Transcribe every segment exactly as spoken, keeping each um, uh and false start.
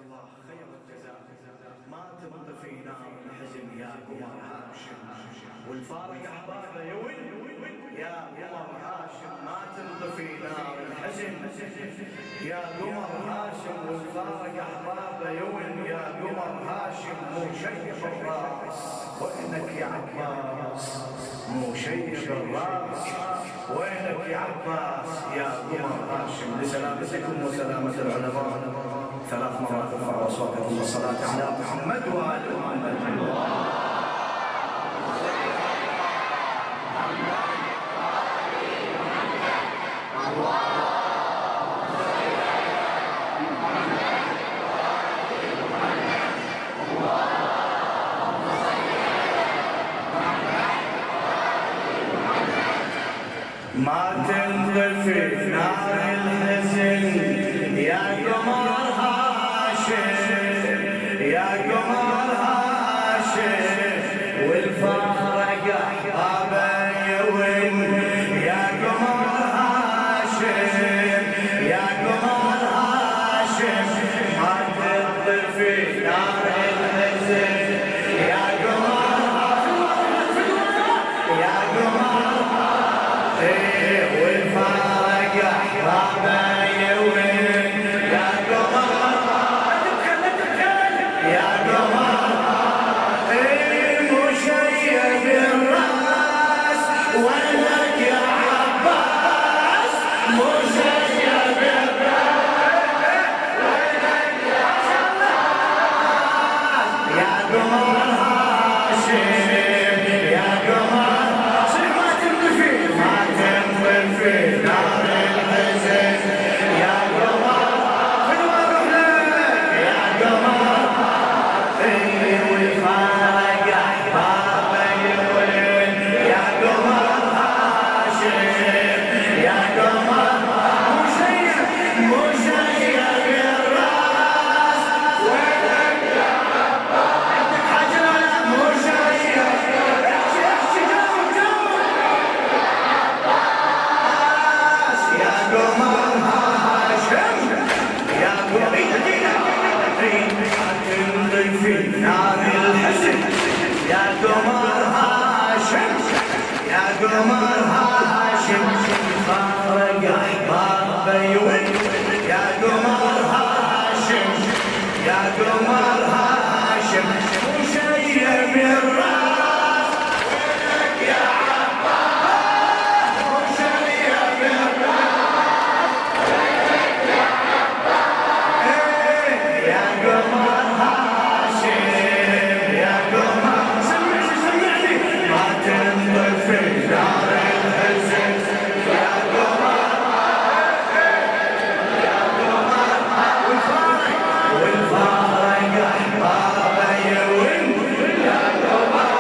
الله خير الجزاء. ما تنطفي نار الحزن يا قمر هاشم، والفارق احبابه يون يا قمر هاشم. ما تنطفي نار الحزن يا قمر هاشم، والفارق احبابه يون يا قمر هاشم. مو شيب الراس وينك يا عباس، مو شيب الراس وينك يا عباس يا قمر هاشم. لسلامتكم وسلامة العلماء ثلاث مرات ارفعوا اصواتكم بالصلاة على محمد وآل محمد. ما تنطفي نار الحزن يا قمر هاشم، يا قمر هاشم، والفارق احبابه يون يا قمر هاشم، يا قمر هاشم. ما تنطفي نار الحزن يا قمر هاشم، يا قمر والفارق احبابه يون يا قمر، يا قمر. مو شيب الراس وينك يا عباس، مو شيب الراس وينك يا عباس يا قمر هاشم، يا قمر. في نار الحزن يا قمر، يا قمر. والفارق احبابه يون يا قمر هاشم، يا قمر. مو شيب مو شيب الراس وينك يا عباس، عندك حاجه ولا مو شيب؟ احكي احكي جاوب جاوب يا قمر هاشم، يا قمر. تنطفي نار الحزن يا قمر هاشم، يا قمر هاشم. فارق احبابه يون يا قمر هاشم، يا قمر هاشم. مو شيب الراس وينك يا عباس، مو شيب الراس وينك يا عباس يا قمر هاشم، يا قمر. سمعني سمعني. ما تنطفي نار الحزن يا قمر هاشم، يا قمر. والفارق والفارق احبابه يون يا قمر،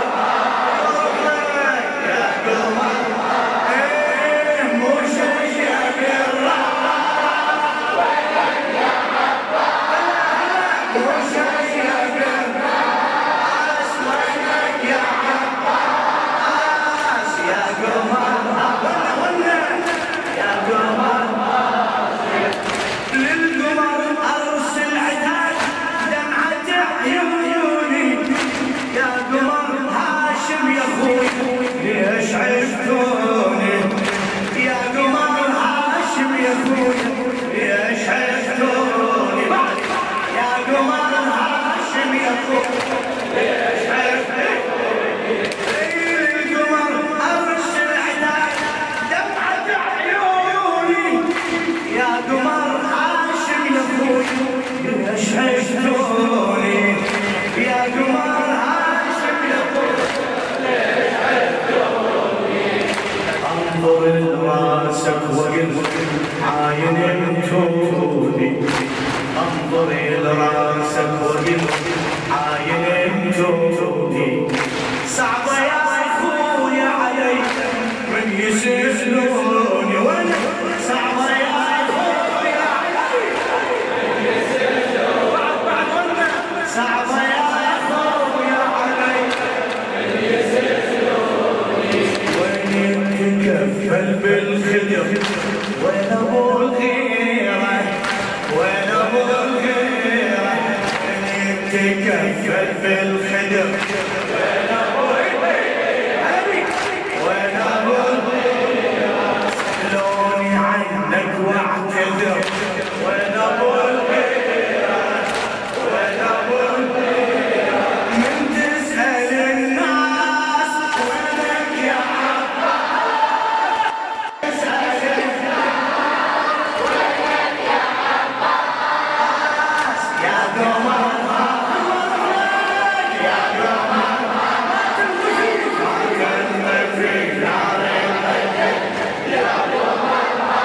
يا قمر. مو شيب الراس وينك يا عباس، مو شيب الراس وينك يا عباس يا قمر. ولا يا قمر. للقمر ارسل عتاب دمعة عيوني يا قمر هاشم يا اخوي ليش عفتوني، يا قمر هاشم يا اخوي ليش عفتوني، يا قمر هاشم يا اخوي ليش عفتوني. القمر ارسل عتاب دمعة عيوني يا قمر هاشم يا اخوي ليش عفتوني، يا قمر هاشم يا اخوي ليش عفتوني. انظر لراسك وقل عاين انتوني، انظر لراسك وقل عاين انتوني. صعبة يا اخوي علي من يسجنوني، وانا صعبة يا اخوي علي من يسجنوني، بعد بعد وانا صعبة يا اخوي علي من يسجنوني. وين تكفل بالخدر وين ابو الغيرة، وين ابو الغيرة. واعتذر وين ابو الغيرة وين ابو الغيرة من تسأل الناس وينك يا عباس تسأل الناس وينك يا عباس يا قمر يا قمر ما تنطفي ما كنا في نار الحجر يا قمر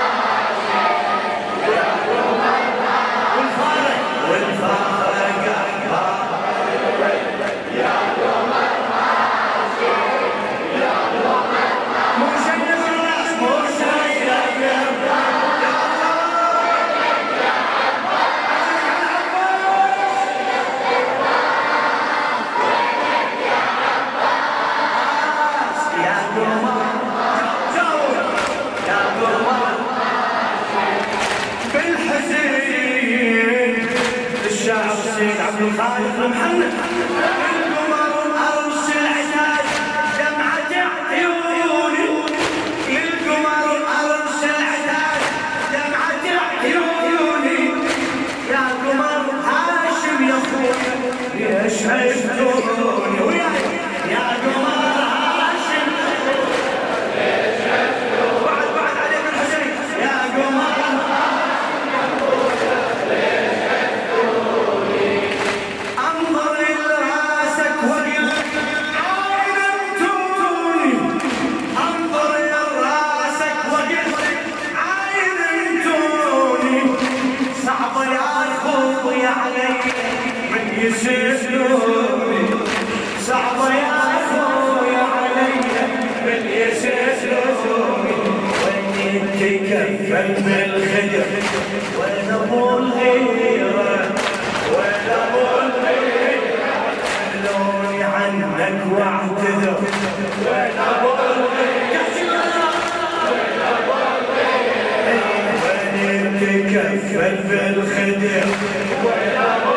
عبد الخالق محمد القمر أرش العتاد دمعة عيوني للقمر أرش العتاد دمعة عيوني يا قمر هاشم يا اخوي ليش عفتوني وياي يا قمر هاشم ليش عفتوني بعد بعد عليك الحسين يا قمر يسألوني صعبة يا أخويا علي من يسألوني وين تكفل بالخدر وين أبو الغيرة وين أبو الغيرة سألوني عنك واعتذر وين أبو الغيرة وين أبو الغيرة وين تكفل بالخدر وين أبو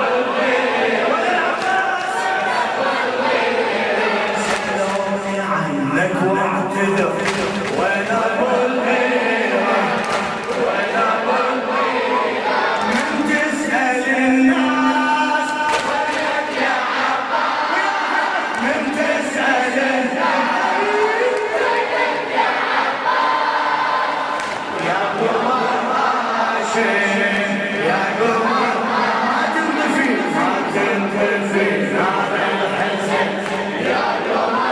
عنك واعتذر وين ابو الغيرة وين ابو الغيرة من تسأل الناس وينك يا عباس من تسأل الناس وينك يا عباس يا قمر هاشم يا قمر ما تنطفي ما تنطفي نار الحزن يا قمر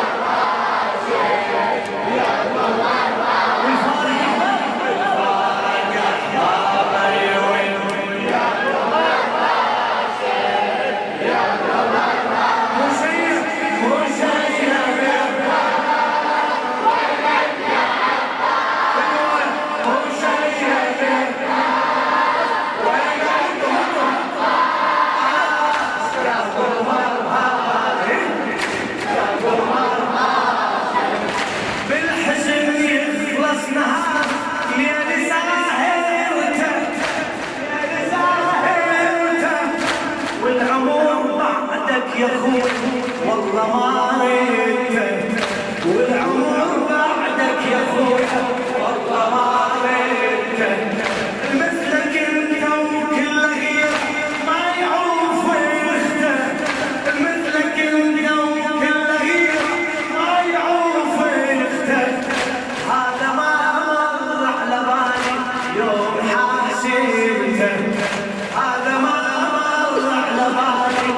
يا اخوي والله ما ريتك والعمر بعدك يا اخوي والله ما ريتك مثلك انت وكل غير ما يعوف يختك مثلك انت وكل غير ما يعوف يختك هذا ما مر على بالي يوم حاسبتك هذا ما مر على بالي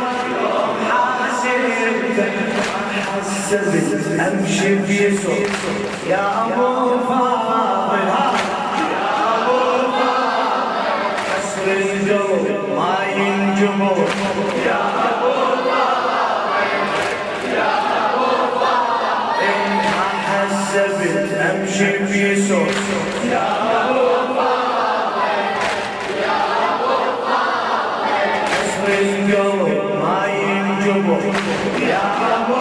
حسبت امشي بيسوع يا ابو فاضل يا ابو فاضل كسر القلب ما ينجبر يا ابو فاضل يا ابو فاضل ما حسبت امشي بيسوع يا ابو فاضل يا ابو فاضل كسر القلب ما ينجبر يا ابو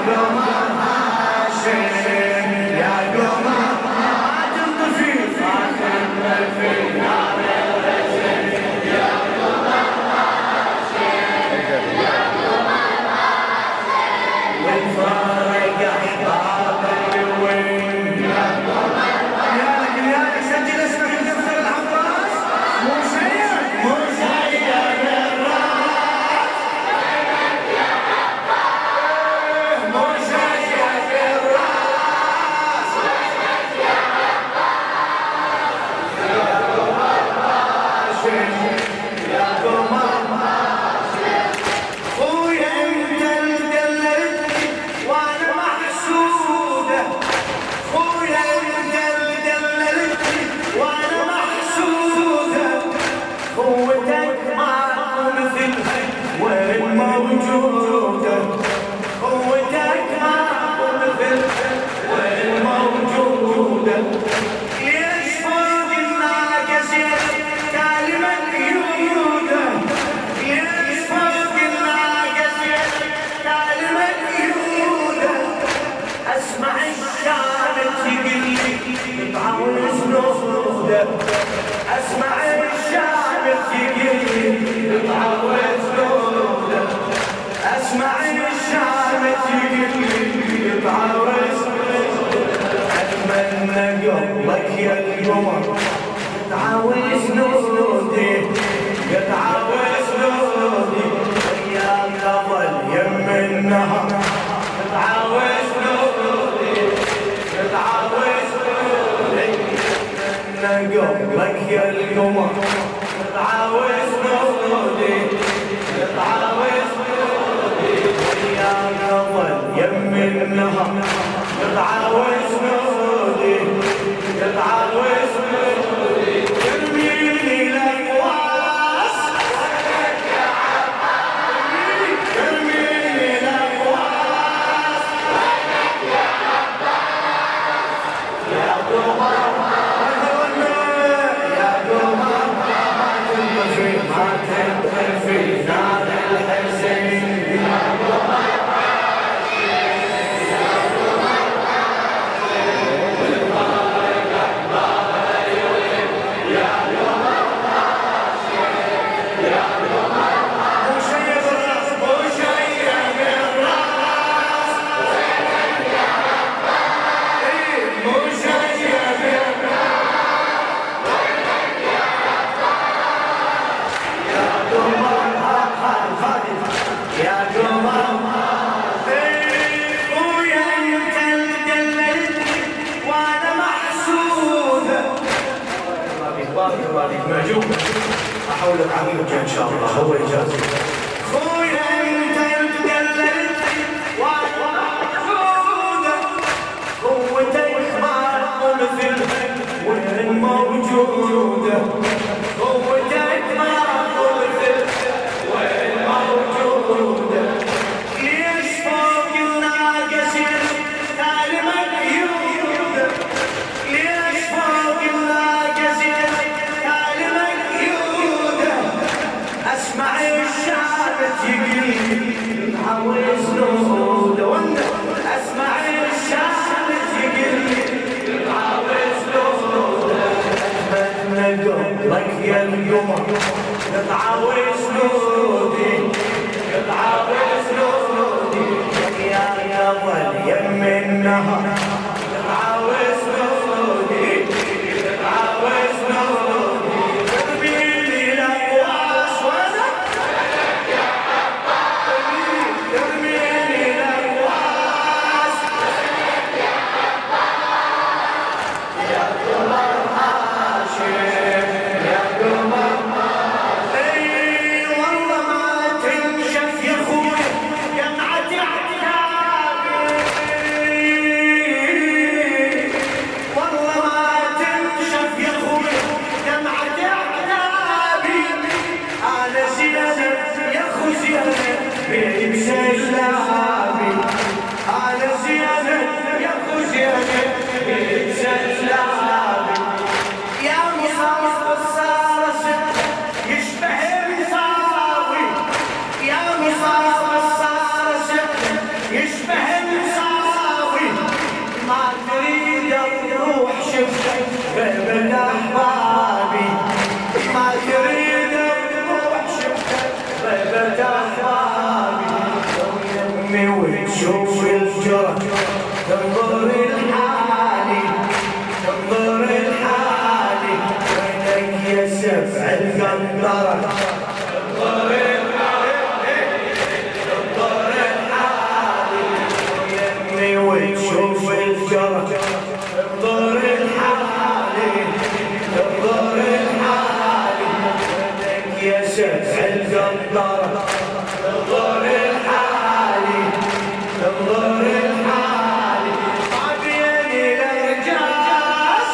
يا قمر ما تنطفي جنوده اسمع الشعب تقول تعوز جنوده اسمع الشعب تقول تعوز اتمنى قلبك يا القمر تعوز جنودي تعوز جنودي ايام قبل يم النهر تعوز جنودي تعوز قلبك يا القمر تعاوز نودي تعاوز نودي يا قبل يم النهر تعاوز نودي تعاوز نودي ترميني الاقواس يا عباس ترميني الاقواس يا عباس يا قمر في نار الحزين يا قمر يا قمر والفارق أحبابه يولد يا قمر يا قمر مشيب الراس مشيب الراس مشيب الراس يا قمر ويا انت اللي وانا محسوده بارك الله عليك معجوب احولك عميلك ان شاء الله هو اجازه خويا انت اللي وانا محسوده قوتك ما مثل وين موجوده قوتك ما مثل وين موجوده ليش فوق الناقص تعلمك يوده ليش فوق الناقص تعلمك يوده اسمع الشعب تقول تعوز نوده اسمع الشعب تقول تعوز نوده اتمنى قلبك يا القمر تعوز نودي تعوز نودي يا قبل يم النهر تعوز نودي تعوز نودي ترميني الاقواس وانا يا عباس ترميني الاقواس يا عباس يا قمر هاشم يا قمر بين احبابي ما تريد تروح شفتك بين احبابي يمي وتشوف الجرح تنظر لحالي تنظر لحالي وينك يا سبع القنطرة تنظر لحالي تنظر لحالي يمي وتشوف الجرح تنظر يا سبع القنطرة تنظر لحالي تنظر لحالي ما بيني الارجاس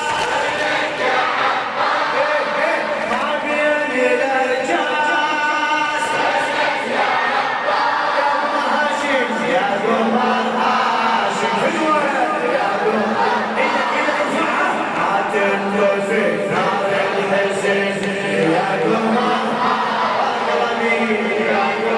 ما بيني الارجاس يا قمر هاشم يا قمر هاشم يا قمر ما تنظر في نار الحزين يا قمر يا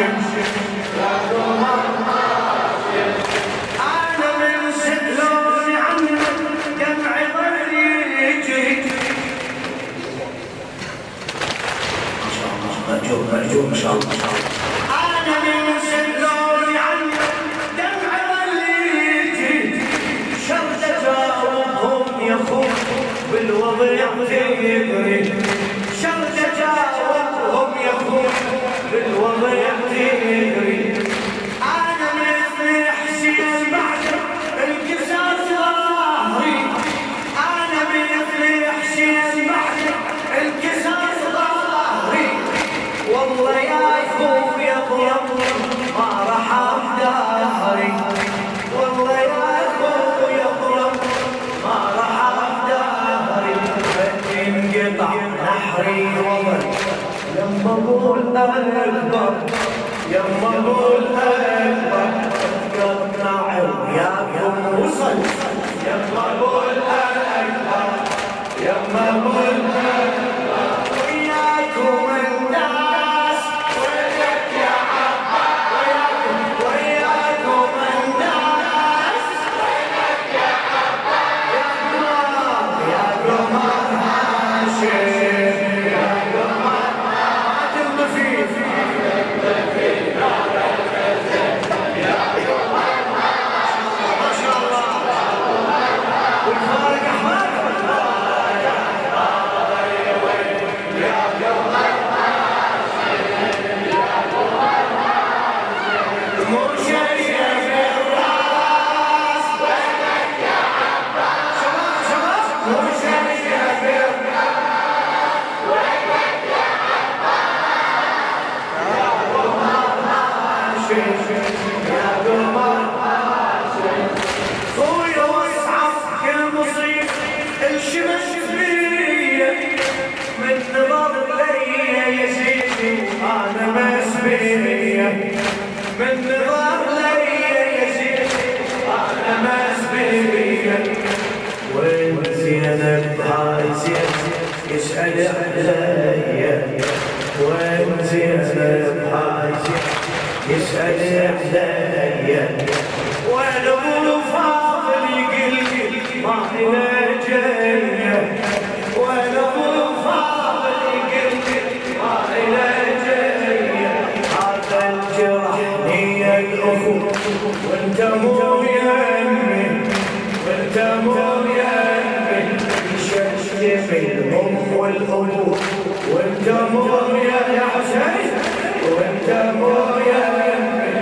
هاشم يا قمر هاشم أنا من سلوني عنك دمعي ظل يجري ما شاء الله مأجور مأجور ما شاء الله أنا من سلوني عنك دمعي ظل يجري شرط أجاوبهم يا أخوي بالوضع تدري شرط أجاوبهم يا أخوي بالوضع تدري أنا مثل حسين بعد القصاص ظهري أنا مثل حسين بعد القصاص ظهري والله يا أخوي أضرب ما راح أداري والله يا أخوي أضرب ما راح أداري انقطع نحري وظل يما قول أكبر يما قول أكبر قطع وياكم وصل يما قول أكبر يما قول أكبر وياكم الناس وياك يا عباس وياكم وياكم الناس وياك يا عباس يا قمر هاشم من نظر لي يزيد أنا مسبية وين زينب هاي زينب يسأل عليا وين زينب هاي زينب يسأل عليا وين أبو فاضل يقل ما إلى